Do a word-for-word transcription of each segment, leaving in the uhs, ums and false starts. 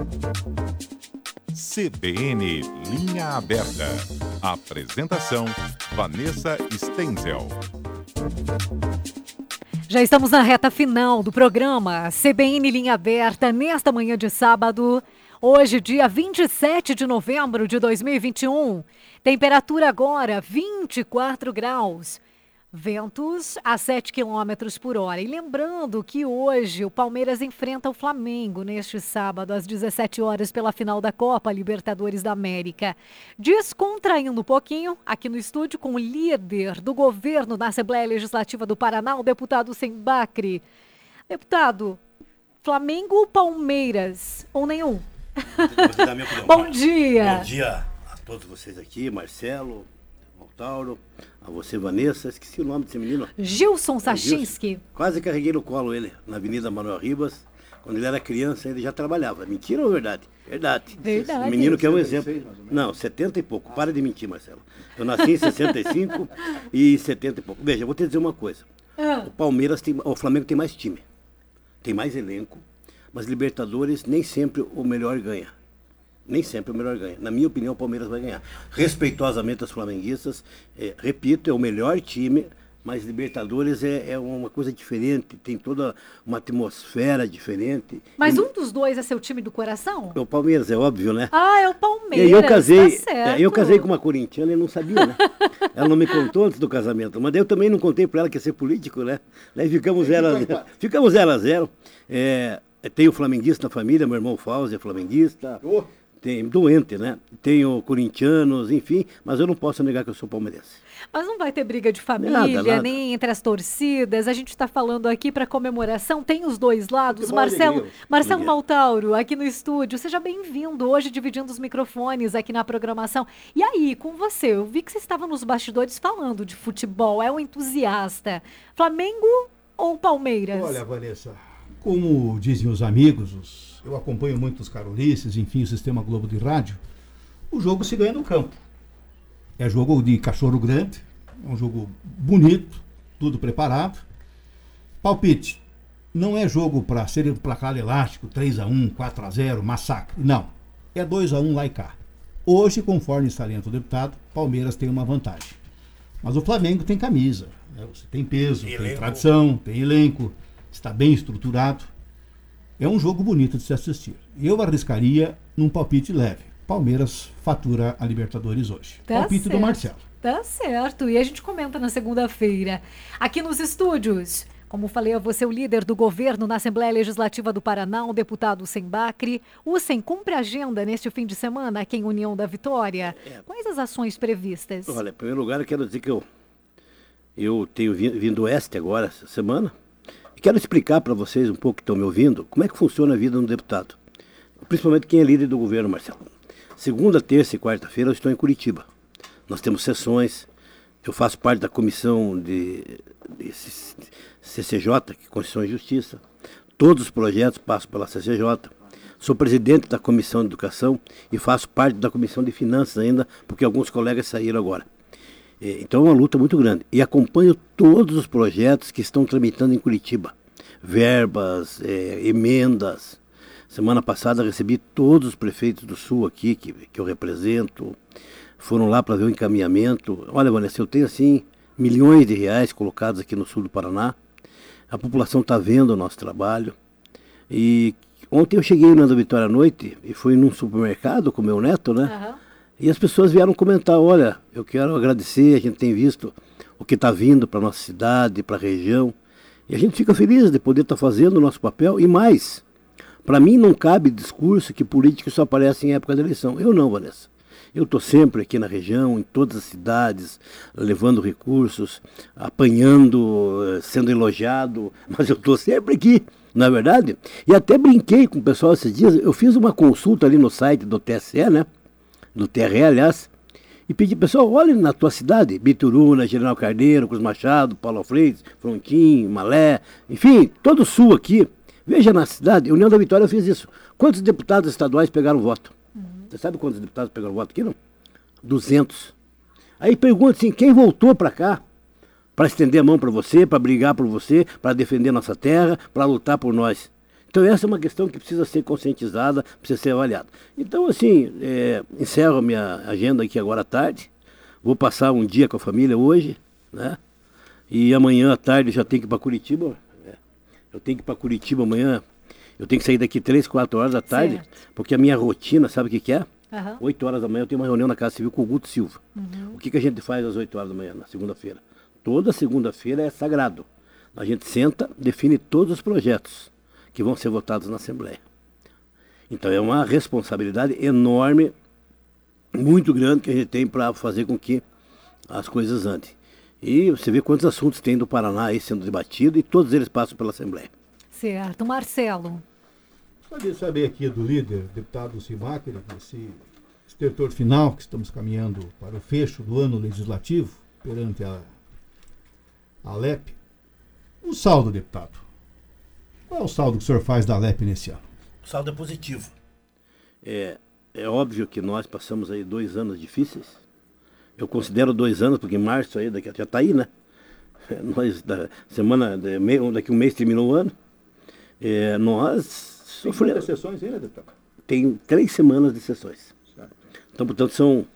C B N Linha Aberta. Apresentação, Vanessa Stenzel. Já estamos na reta final do programa C B N Linha Aberta, nesta manhã de sábado, hoje dia vinte e sete de novembro de dois mil e vinte e um. Temperatura agora vinte e quatro graus. Ventos a sete quilômetros por hora. E lembrando que hoje o Palmeiras enfrenta o Flamengo neste sábado, às dezessete horas, pela final da Copa Libertadores da América. Descontraindo um pouquinho, aqui no estúdio, com o líder do governo da Assembleia Legislativa do Paraná, o deputado Sembacri. Deputado, Flamengo ou Palmeiras? Ou nenhum? Você dá minha opinião. Bom dia! Bom dia a todos vocês aqui, Marcelo, Tauro, a você, Vanessa, esqueci o nome desse menino. Gilson Sachinski. Quase carreguei no colo ele, na Avenida Manuel Ribas. Quando ele era criança, ele já trabalhava. Mentira ou verdade? Verdade. Verdade. O menino que é um exemplo. Não, setenta e pouco. Para de mentir, Marcelo. Eu nasci em sessenta e cinco e setenta e pouco. Veja, eu vou te dizer uma coisa. Ah. O Palmeiras tem, o Flamengo tem mais time. Tem mais elenco. Mas Libertadores, nem sempre o melhor ganha. Nem sempre o melhor ganha. Na minha opinião, o Palmeiras vai ganhar. Respeitosamente aos flamenguistas, é, repito, é o melhor time, mas Libertadores é, é uma coisa diferente, tem toda uma atmosfera diferente. Mas e, um dos dois é seu time do coração? é o Palmeiras, é óbvio, né? Ah, é o Palmeiras. E eu casei, tá certo. é, eu casei com uma corintiana e não sabia, né? Ela não me contou antes do casamento, mas eu também não contei para ela que ia ser político, né? Daí ficamos zero a zero. Ficamos zero a zero. É, tem o flamenguista na família, meu irmão Fauzi é flamenguista. Oh. Tem doente, né? Tenho corintianos, enfim, mas eu não posso negar que eu sou palmeirense. Mas não vai ter briga de família, nada, nada. nem entre as torcidas. A gente está falando aqui para comemoração, tem os dois lados. Futebol, Marcelo, alegria. Marcelo Alegria. Maltauro, aqui no estúdio. Seja bem-vindo hoje, dividindo os microfones aqui na programação. E aí, com você, eu vi que você estava nos bastidores falando de futebol, é um entusiasta. Flamengo ou Palmeiras? Olha, Vanessa, como dizem os amigos, os eu acompanho muito os carolices, enfim, o Sistema Globo de Rádio. O jogo se ganha no campo. É jogo de cachorro grande, é um jogo bonito, tudo preparado. Palpite, não é jogo para ser um placar elástico, três a um, quatro a zero, massacre. Não, é dois a um lá e cá. Hoje, conforme salienta o deputado, Palmeiras tem uma vantagem. Mas o Flamengo tem camisa, né? Você tem peso, Elenco. tem tradição, tem elenco, está bem estruturado. É um jogo bonito de se assistir. Eu arriscaria num palpite leve. Palmeiras fatura a Libertadores hoje. Tá palpite certo. do Marcelo. Tá certo. E a gente comenta na segunda-feira. Aqui nos estúdios, como falei a você, o líder do governo na Assembleia Legislativa do Paraná, o deputado Sembacri. O Sem cumpre a agenda neste fim de semana aqui em União da Vitória. É. Quais as ações previstas? Olha, em primeiro lugar, eu quero dizer que eu, eu tenho vindo, vindo oeste agora, essa semana. Quero explicar para vocês um pouco que estão me ouvindo, como é que funciona a vida de um deputado. Principalmente quem é líder do governo, Marcelo. Segunda, terça e quarta-feira eu estou em Curitiba. Nós temos sessões, eu faço parte da comissão de, de C C J, que é Constituição e Justiça. Todos os projetos passam pela C C J. Sou presidente da Comissão de Educação e faço parte da Comissão de Finanças ainda, porque alguns colegas saíram agora. Então é uma luta muito grande. E acompanho todos os projetos que estão tramitando em Curitiba. Verbas, é, emendas. Semana passada recebi todos os prefeitos do Sul aqui, que, que eu represento. Foram lá para ver o encaminhamento. Olha, Vanessa, eu tenho assim milhões de reais colocados aqui no sul do Paraná. A população está vendo o nosso trabalho. E ontem eu cheguei na Vitória à noite e fui num supermercado com meu neto, né? Uhum. E as pessoas vieram comentar, olha, eu quero agradecer, a gente tem visto o que está vindo para a nossa cidade, para a região. E a gente fica feliz de poder estar tá fazendo o nosso papel. E mais, para mim não cabe discurso que política só aparece em época de eleição. Eu não, Vanessa. Eu estou sempre aqui na região, em todas as cidades, levando recursos, apanhando, sendo elogiado, mas eu estou sempre aqui, não é verdade? E até brinquei com o pessoal esses dias, eu fiz uma consulta ali no site do T S E, né? Do T R E, aliás, e pedi, pessoal, olhem na tua cidade, Bituruna, General Carneiro, Cruz Machado, Paulo Freire, Frontin, Malé, enfim, todo o sul aqui, veja na cidade, União da Vitória fez isso. Quantos deputados estaduais pegaram voto? Uhum. Você sabe quantos deputados pegaram voto aqui, não? duzentos. Aí pergunta assim, quem voltou para cá para estender a mão para você, para brigar por você, para defender nossa terra, para lutar por nós? Então essa é uma questão que precisa ser conscientizada, precisa ser avaliada. Então, assim, é, encerro a minha agenda aqui agora à tarde, vou passar um dia com a família hoje, né? E amanhã à tarde já tenho que ir para Curitiba, né? Eu tenho que ir para Curitiba amanhã, eu tenho que sair daqui três, quatro horas da tarde, certo. Porque a minha rotina, sabe o que, que é? Uhum. oito horas da manhã eu tenho uma reunião na Casa Civil com o Guto Silva. Uhum. O que, que a gente faz às oito horas da manhã, na segunda-feira? Toda segunda-feira é sagrado. A gente senta, define todos os projetos que vão ser votados na Assembleia. Então é uma responsabilidade enorme, muito grande que a gente tem para fazer com que as coisas andem. E você vê quantos assuntos tem do Paraná aí sendo debatido e todos eles passam pela Assembleia. Certo. Marcelo. Gostaria de saber aqui do líder, deputado Simacher, esse estertor final que estamos caminhando para o fecho do ano legislativo perante a, a Alep. O saldo, deputado. Qual é o saldo que o senhor faz da Alep nesse ano? O saldo é positivo. É, é óbvio que nós passamos aí dois anos difíceis. Eu considero dois anos, porque em março aí, daqui, já está aí, né? Nós, da semana, daqui um mês terminou o ano. É, nós... Tem quantas sessões ainda, deputado? Tem três semanas de sessões. Então, portanto, são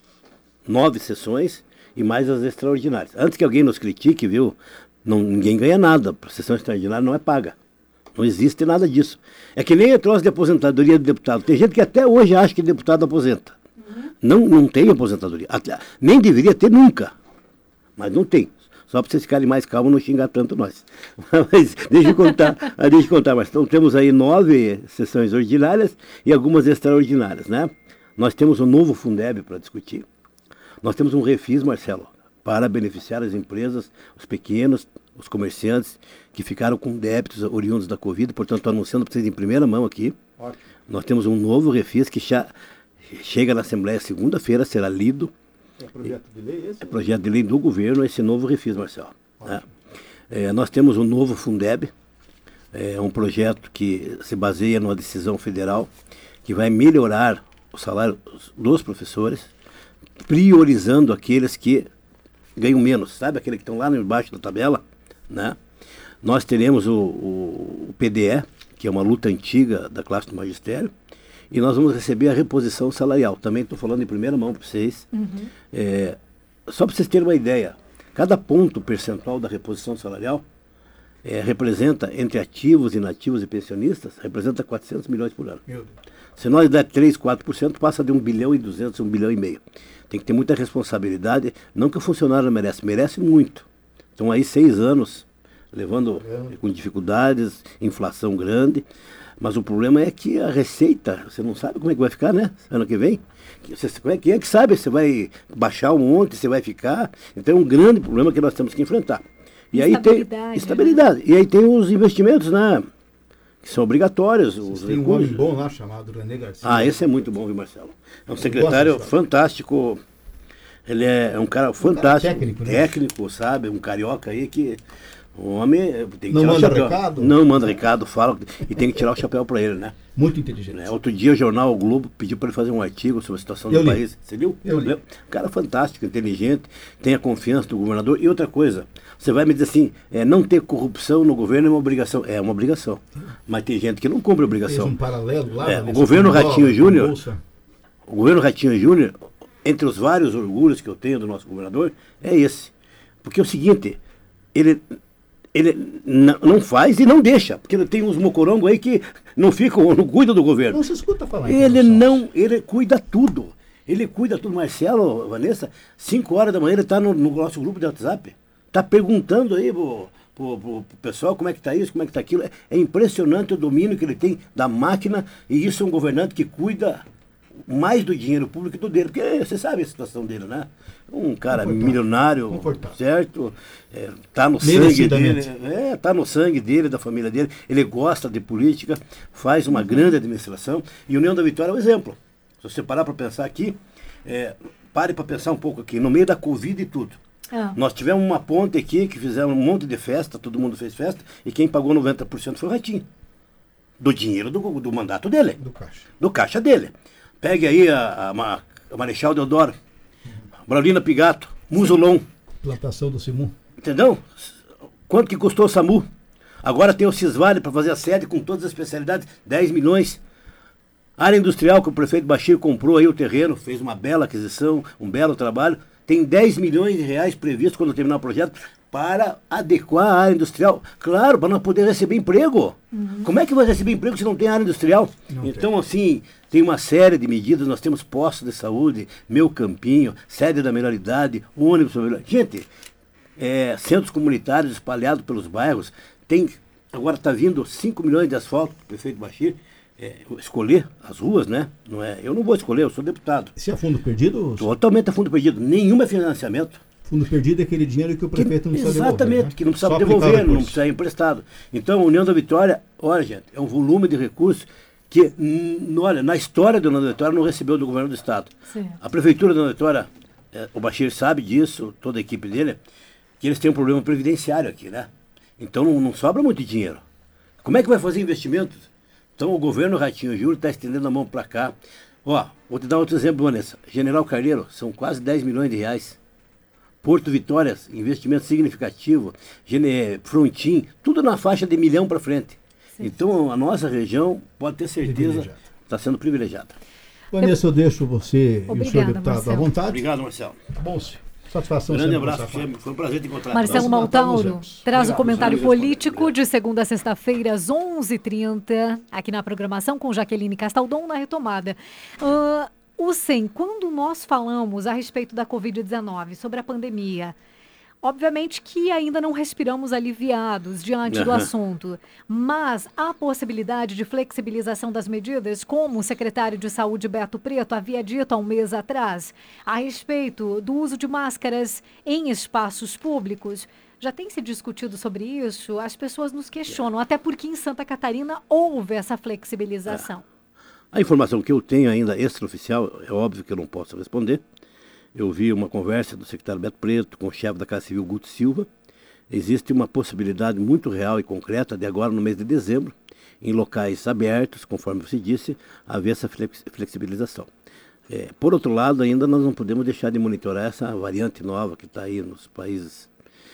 nove sessões e mais as extraordinárias. Antes que alguém nos critique, viu? Não, ninguém ganha nada. A sessão extraordinária não é paga. Não existe nada disso. É que nem a troço de aposentadoria do deputado. Tem gente que até hoje acha que deputado aposenta. Uhum. Não, não tem aposentadoria. Até, nem deveria ter nunca. Mas não tem. Só para vocês ficarem mais calmos, não xingar tanto nós. Mas deixa eu contar, deixa eu contar. Mas então temos aí nove sessões ordinárias e algumas extraordinárias, né? Nós temos um novo Fundeb para discutir. Nós temos um refis, Marcelo, para beneficiar as empresas, os pequenos, os comerciantes que ficaram com débitos oriundos da Covid. Portanto, estou anunciando para vocês em primeira mão aqui. Ótimo. Nós temos um novo refis que já chega na Assembleia segunda-feira, será lido. É projeto de lei esse? É projeto de lei do governo, esse novo refis, Marcelo. Né? É, nós temos um novo Fundeb, é um projeto que se baseia numa decisão federal que vai melhorar o salário dos professores, priorizando aqueles que ganham menos, sabe? Aqueles que estão lá embaixo da tabela, né? Nós teremos o, o, o P D E, que é uma luta antiga da classe do magistério, e nós vamos receber a reposição salarial. Também estou falando em primeira mão para vocês. Uhum. É, só para vocês terem uma ideia, cada ponto percentual da reposição salarial é, representa, entre ativos, inativos e pensionistas, representa quatrocentos milhões por ano. Meu Deus. Se nós der três, quatro por cento, passa de um bilhão e duzentos, um bilhão e meio. Tem que ter muita responsabilidade. Não que o funcionário merece, merece muito. Estão aí seis anos levando é. com dificuldades, inflação grande. Mas o problema é que a receita, você não sabe como é que vai ficar, né? Ano que vem. Você, quem é que sabe? Você vai baixar um monte, você vai ficar. Então é um grande problema que nós temos que enfrentar. E aí tem estabilidade. Né? E aí tem os investimentos, né? Que são obrigatórios. Os tem um homem bom lá chamado René Garcia. Ah, esse é muito bom, viu, Marcelo? É um secretário fantástico. Ele é um cara fantástico. Um cara técnico, né? Técnico, sabe? Um carioca aí que... O homem tem que não tirar manda o chapéu. recado? Não manda recado, fala e tem que tirar o chapéu para ele, né? Muito inteligente. É, outro dia o jornal o Globo pediu para ele fazer um artigo sobre a situação Eu do li. país. Você viu? Eu li. Um cara fantástico, inteligente, tem a confiança do governador. E outra coisa, você vai me dizer assim, é, não ter corrupção no governo é uma obrigação. É uma obrigação. Mas tem gente que não cumpre a obrigação. Fez um paralelo lá. É, o governo Ratinho Júnior, o governo Ratinho Júnior, entre os vários orgulhos que eu tenho do nosso governador, é esse. Porque é o seguinte, ele... Ele não faz e não deixa, porque ele tem uns mocorongos aí que não ficam, não cuidam do governo. Não se escuta falar. Ele não, ele cuida tudo. Ele cuida tudo. Marcelo, Vanessa, cinco horas da manhã ele está no, no nosso grupo de WhatsApp. Está perguntando aí pro, pro, pro, pro pessoal como é que está isso, como é que está aquilo. É, é impressionante o domínio que ele tem da máquina, e isso é um governante que cuida mais do dinheiro público do dele, porque você sabe a situação dele, né? Um cara milionário, certo? É, tá no sangue dele, é, tá no sangue dele, da família dele. Ele gosta de política, faz uma grande administração, e União da Vitória é um exemplo. Se você parar para pensar aqui, é, pare para pensar um pouco aqui, no meio da Covid e tudo. Ah. Nós tivemos uma ponte aqui que fizeram um monte de festa, todo mundo fez festa, e quem pagou noventa por cento foi o Ratinho. Do dinheiro do, do mandato dele. Do caixa. Do caixa dele. Pegue aí a, a, a Marechal Deodoro, Braulina Pigato, Musolon. Plantação do Simu. Entendeu? Quanto que custou o SAMU? Agora tem o Cisvale para fazer a sede com todas as especialidades, dez milhões. Área industrial que o prefeito Bachir comprou aí o terreno, fez uma bela aquisição, um belo trabalho. Tem dez milhões de reais previstos quando terminar o projeto para adequar a área industrial. Claro, para não poder receber emprego. Uhum. Como é que vai receber emprego se não tem área industrial? Não então, tem. assim, tem uma série de medidas. Nós temos postos de saúde, Meu Campinho, sede da melhor idade, ônibus para melhor. Gente, é, centros comunitários espalhados pelos bairros. Tem, agora está vindo cinco milhões de asfalto, o prefeito Bachir. É, escolher as ruas, né? Não é, eu não vou escolher, eu sou deputado. Isso é fundo perdido? Totalmente é fundo perdido. Nenhum é financiamento. Fundo perdido é aquele dinheiro que o prefeito que, não precisa exatamente, devolver. Exatamente, né? Que não precisa devolver, não precisa ser emprestado. Então, a União da Vitória, olha, gente, é um volume de recursos que, hum, olha, na história da União da Vitória não recebeu do governo do Estado. Sim. A Prefeitura da União da Vitória, é, o Bachir sabe disso, toda a equipe dele, que eles têm um problema previdenciário aqui, né? Então, não, não sobra muito dinheiro. Como é que vai fazer investimentos? Então, o governo Ratinho Júnior está estendendo a mão para cá. Ó, vou te dar outro exemplo, Vanessa. General Carneiro, são quase dez milhões de reais. Porto Vitórias, investimento significativo. Gene... Frontin, tudo na faixa de milhão para frente. Sim. Então, a nossa região, pode ter certeza, está sendo privilegiada. Vanessa, eu deixo você Obrigada, e o senhor deputado Marcelo. à vontade. Obrão, Marcelo. Bom, senhor. Satisfação. Grande abraço, foi um prazer te encontrar. Marcelo Maltauro traz o comentário político de segunda a sexta-feira, às onze e trinta, aqui na programação com Jaqueline Castaldon, na retomada. Uh, o S E M, quando nós falamos a respeito da covid dezenove, sobre a pandemia, obviamente que ainda não respiramos aliviados diante do assunto, mas há possibilidade de flexibilização das medidas, como o secretário de Saúde Beto Preto havia dito há um mês atrás, a respeito do uso de máscaras em espaços públicos. Já tem se discutido sobre isso? As pessoas nos questionam, até porque em Santa Catarina houve essa flexibilização. É. A informação que eu tenho ainda extraoficial, é óbvio que eu não posso responder. Eu vi uma conversa do secretário Beto Preto com o chefe da Casa Civil, Guto Silva. Existe uma possibilidade muito real e concreta de agora, no mês de dezembro, em locais abertos, conforme você disse, haver essa flexibilização. É, por outro lado, ainda nós não podemos deixar de monitorar essa variante nova que está aí nos países,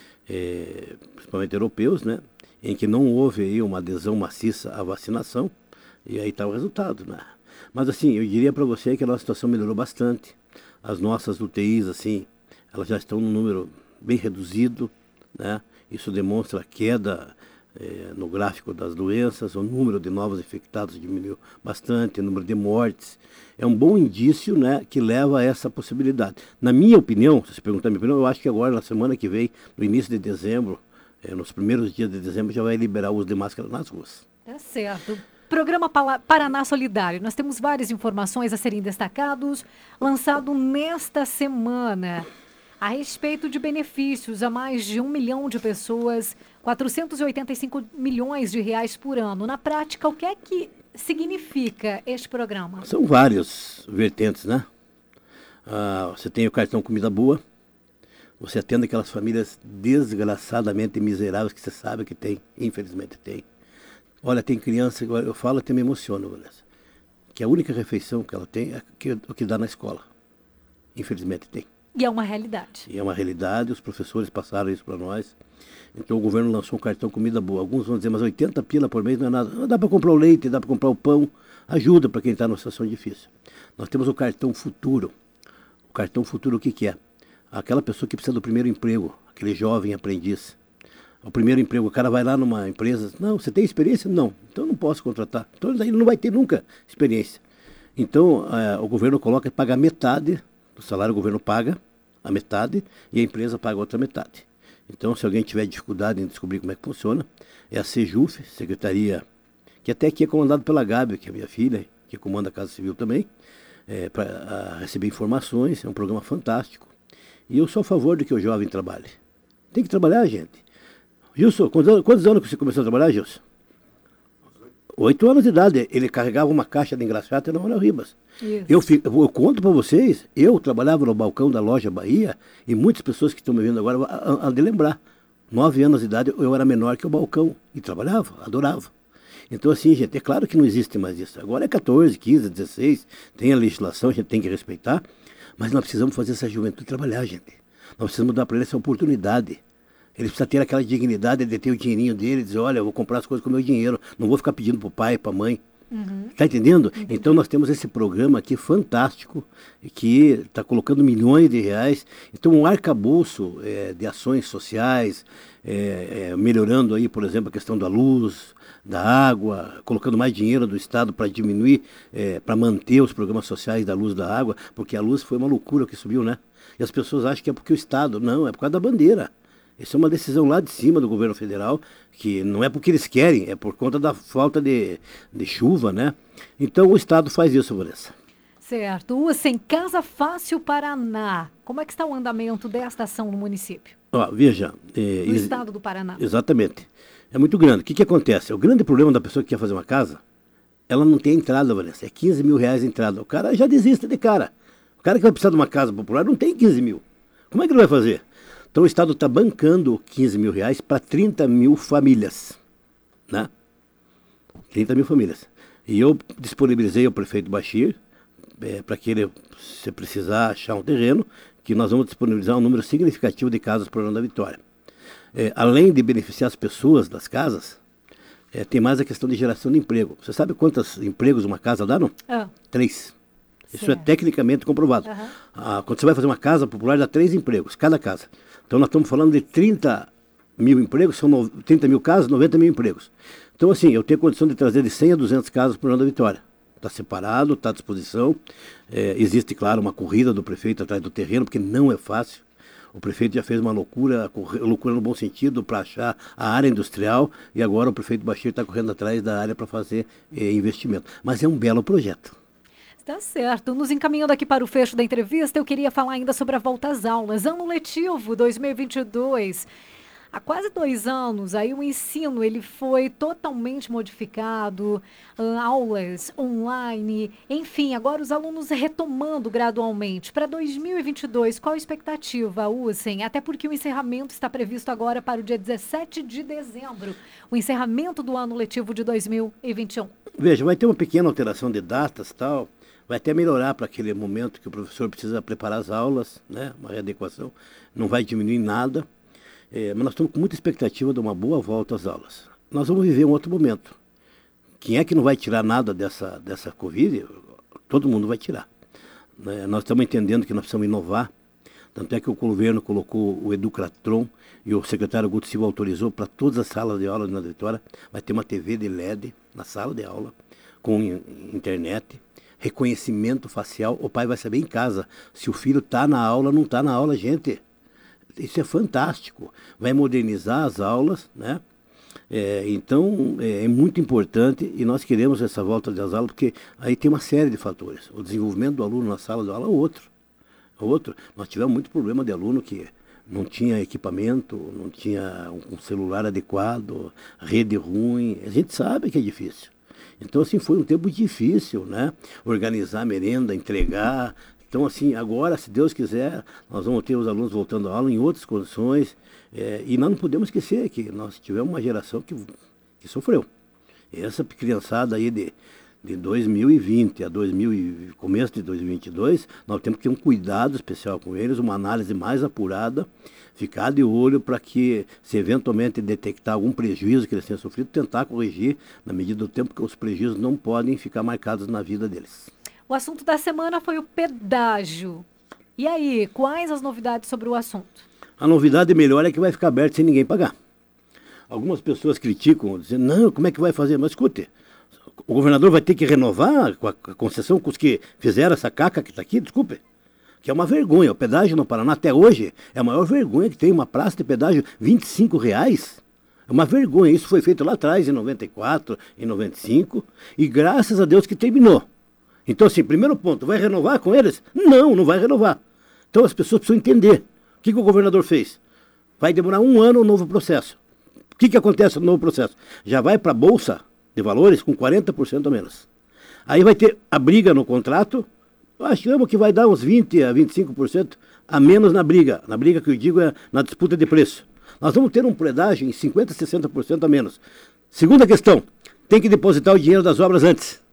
é, principalmente europeus, né, em que não houve aí uma adesão maciça à vacinação, e aí está o resultado, né? Mas assim, eu diria para você que a nossa situação melhorou bastante. As nossas U T Is, assim, elas já estão num número bem reduzido, né? Isso demonstra a queda eh, no gráfico das doenças, o número de novos infectados diminuiu bastante, o número de mortes. É um bom indício, né, que leva a essa possibilidade. Na minha opinião, se você perguntar a minha opinião, eu acho que agora, na semana que vem, no início de dezembro, eh, nos primeiros dias de dezembro, já vai liberar o uso de máscara nas ruas. Tá certo. Programa Paraná Solidário, nós temos várias informações a serem destacados, lançado nesta semana, a respeito de benefícios a mais de um milhão de pessoas, quatrocentos e oitenta e cinco milhões de reais por ano. Na prática, o que é que significa este programa? São vários vertentes, né? Ah, você tem o cartão Comida Boa, você atende aquelas famílias desgraçadamente miseráveis que você sabe que tem, infelizmente tem. Olha, tem criança, eu falo até me emociono, Vanessa, que a única refeição que ela tem é o que dá na escola. Infelizmente tem. E é uma realidade. E é uma realidade, os professores passaram isso para nós. Então o governo lançou um cartão Comida Boa. Alguns vão dizer, mas oitenta pila por mês não é nada. Não, dá para comprar o leite, dá para comprar o pão. Ajuda para quem está numa situação difícil. Nós temos o cartão Futuro. O cartão Futuro o que, que é? Aquela pessoa que precisa do primeiro emprego, aquele jovem aprendiz. O primeiro emprego, o cara vai lá numa empresa, não, você tem experiência? Não, então eu não posso contratar. Então ele não vai ter nunca experiência. Então é, o governo coloca, paga metade do salário, o governo paga a metade e a empresa paga a outra metade. Então se alguém tiver dificuldade em descobrir como é que funciona, é a Sejuf, Secretaria, que até aqui é comandado pela Gabi, que é minha filha, que comanda a Casa Civil também, é, para receber informações, é um programa fantástico. E eu sou a favor de que o jovem trabalhe. Tem que trabalhar, gente. Gilson, quantos anos, quantos anos que você começou a trabalhar, Gilson? Oito anos de idade. Ele carregava uma caixa de engraxate na Manuel Ribas. Eu, eu, eu conto para vocês, eu trabalhava no balcão da loja Bahia, e muitas pessoas que estão me vendo agora há de lembrar. Nove anos de idade, eu era menor que o balcão. E trabalhava, adorava. Então, assim, gente, é claro que não existe mais isso. Agora é catorze, quinze, dezesseis, tem a legislação, a gente tem que respeitar, mas nós precisamos fazer essa juventude trabalhar, gente. Nós precisamos dar para eles essa oportunidade. Ele precisa ter aquela dignidade de ter o dinheirinho dele, dizer, olha, eu vou comprar as coisas com o meu dinheiro, não vou ficar pedindo para o pai, para a mãe. Uhum. Está entendendo? Entendi. Então nós temos esse programa aqui fantástico, que está colocando milhões de reais. Então um arcabouço é, de ações sociais, é, é, melhorando aí, por exemplo, a questão da luz, da água, colocando mais dinheiro do Estado para diminuir, é, para manter os programas sociais da luz e da água, porque a luz foi uma loucura que subiu, né? E as pessoas acham que é porque o Estado, não, é por causa da bandeira. Isso é uma decisão lá de cima do governo federal, que não é porque eles querem, é por conta da falta de, de chuva, né? Então o Estado faz isso, Vanessa. Certo. Ucem, Casa Fácil Paraná. Como é que está o andamento desta ação no município? Ó, veja... É, no estado do Paraná. Exatamente. É muito grande. O que, que acontece? O grande problema da pessoa que quer fazer uma casa, ela não tem entrada, Vanessa. É quinze mil reais a entrada. O cara já desiste de cara. O cara que vai precisar de uma casa popular não tem quinze mil. Como é que ele vai fazer? Então o Estado está bancando quinze mil reais para trinta mil famílias, né? trinta mil famílias. E eu disponibilizei ao prefeito Bachir, é, para que ele, se precisar achar um terreno, que nós vamos disponibilizar um número significativo de casas para o Programa da Vitória. É, além de beneficiar as pessoas das casas, é, tem mais a questão de geração de emprego. Você sabe quantos empregos uma casa dá, não? Ah. Três. Isso certo. É tecnicamente comprovado. Uhum. Ah, quando você vai fazer uma casa popular, dá três empregos, cada casa. Então nós estamos falando de trinta mil empregos, são no, trinta mil casas, noventa mil empregos. Então assim, eu tenho condição de trazer de cem a duzentas casas para o Programa da Vitória. Está separado, está à disposição. É, existe, claro, uma corrida do prefeito atrás do terreno, porque não é fácil. O prefeito já fez uma loucura, loucura no bom sentido, para achar a área industrial, e agora o prefeito Bachir está correndo atrás da área para fazer é, investimento. Mas é um belo projeto. Tá certo. Nos encaminhando aqui para o fecho da entrevista, eu queria falar ainda sobre a volta às aulas. Ano letivo dois mil e vinte e dois. Há quase dois anos, aí o ensino ele foi totalmente modificado, uh, aulas online, enfim, agora os alunos retomando gradualmente. Para dois mil e vinte e dois, qual a expectativa, Ucem? Até porque o encerramento está previsto agora para o dia dezessete de dezembro, o encerramento do ano letivo de dois mil e vinte e um. Veja, vai ter uma pequena alteração de datas e tal, vai até melhorar para aquele momento que o professor precisa preparar as aulas, né? Uma readequação, não vai diminuir nada. É, mas nós estamos com muita expectativa de uma boa volta às aulas. Nós vamos viver um outro momento. Quem é que não vai tirar nada dessa, dessa Covid? Todo mundo vai tirar. Né? Nós estamos entendendo que nós precisamos inovar. Tanto é que o governo colocou o Educratron e o secretário Guto Silva autorizou para todas as salas de aula na Vitória. Vai ter uma T V de L E D na sala de aula, com internet, reconhecimento facial. O pai vai saber em casa se o filho está na aula ou não está na aula, gente. Isso é fantástico, vai modernizar as aulas, né? É, então é, é muito importante e nós queremos essa volta das aulas porque aí tem uma série de fatores. O desenvolvimento do aluno na sala de aula é outro. É outro. Nós tivemos muito problema de aluno que não tinha equipamento, não tinha um celular adequado, rede ruim. A gente sabe que é difícil. Então assim, foi um tempo difícil, né? Organizar a merenda, entregar. Então, assim, agora, se Deus quiser, nós vamos ter os alunos voltando à aula em outras condições. É, e nós não podemos esquecer que nós tivemos uma geração que, que sofreu. E essa criançada aí de, de dois mil e vinte a dois mil e, começo de dois mil e vinte e dois, nós temos que ter um cuidado especial com eles, uma análise mais apurada, ficar de olho para que, se eventualmente detectar algum prejuízo que eles tenham sofrido, tentar corrigir na medida do tempo, que os prejuízos não podem ficar marcados na vida deles. O assunto da semana foi o pedágio. E aí, quais as novidades sobre o assunto? A novidade melhor é que vai ficar aberto sem ninguém pagar. Algumas pessoas criticam, dizendo, não, como é que vai fazer? Mas escute, o governador vai ter que renovar com a concessão com os que fizeram essa caca que está aqui, desculpe, que é uma vergonha. O pedágio no Paraná, até hoje, é a maior vergonha que tem, uma praça de pedágio, vinte e cinco reais. É uma vergonha. Isso foi feito lá atrás, em noventa e quatro, em noventa e cinco, e graças a Deus que terminou. Então, assim, primeiro ponto, vai renovar com eles? Não, não vai renovar. Então, as pessoas precisam entender. O que, que o governador fez? Vai demorar um ano o novo processo. O que, que acontece no novo processo? Já vai para a Bolsa de Valores com quarenta por cento a menos. Aí vai ter a briga no contrato, achamos que vai dar uns vinte a vinte e cinco por cento a menos na briga. Na briga que eu digo é na disputa de preço. Nós vamos ter um pedágio em cinquenta a sessenta por cento a menos. Segunda questão, tem que depositar o dinheiro das obras antes.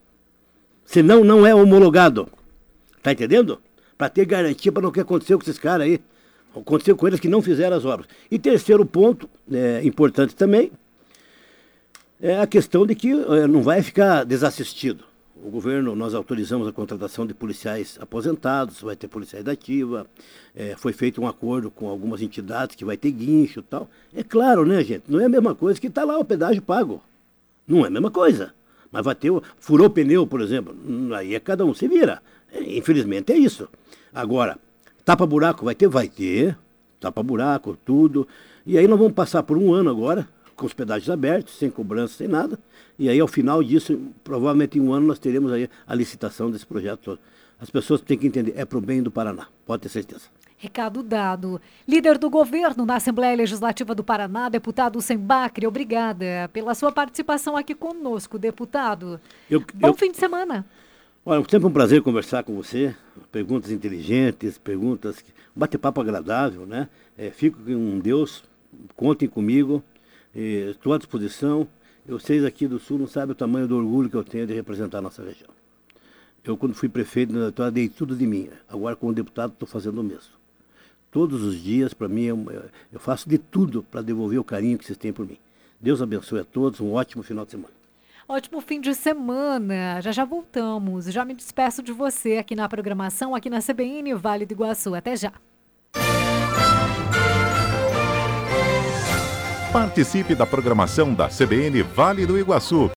Senão não é homologado. Tá entendendo? Para ter garantia para não que aconteceu com esses caras aí. Aconteceu com eles que não fizeram as obras. E terceiro ponto, é, importante também, é a questão de que é, não vai ficar desassistido. O governo, nós autorizamos a contratação de policiais aposentados, vai ter policiais da ativa, é, foi feito um acordo com algumas entidades que vai ter guincho e tal. É claro, né, gente? Não é a mesma coisa que está lá o pedágio pago. Não é a mesma coisa. Mas vai ter, furou o pneu, por exemplo, aí é cada um se vira. É, infelizmente é isso. Agora, tapa-buraco vai ter? Vai ter. Tapa-buraco, tudo. E aí nós vamos passar por um ano agora, com os pedágios abertos, sem cobrança, sem nada. E aí, ao final disso, provavelmente em um ano, nós teremos aí a licitação desse projeto todo. As pessoas têm que entender, é para o bem do Paraná, pode ter certeza. Recado dado. Líder do governo na Assembleia Legislativa do Paraná, deputado Sembacre, obrigada pela sua participação aqui conosco, deputado. Eu, Bom eu, fim de semana. Olha, sempre um prazer conversar com você. Perguntas inteligentes, perguntas, bate-papo agradável, né? É, fico com Deus, contem comigo, estou à disposição. Vocês aqui do Sul não sabem o tamanho do orgulho que eu tenho de representar a nossa região. Eu, quando fui prefeito, eu dei tudo de mim. Agora, como deputado, estou fazendo o mesmo. Todos os dias, para mim, eu, eu faço de tudo para devolver o carinho que vocês têm por mim. Deus abençoe a todos, um ótimo final de semana. Ótimo fim de semana. Já já voltamos. Já me despeço de você aqui na programação, aqui na C B N Vale do Iguaçu. Até já. Participe da programação da C B N Vale do Iguaçu.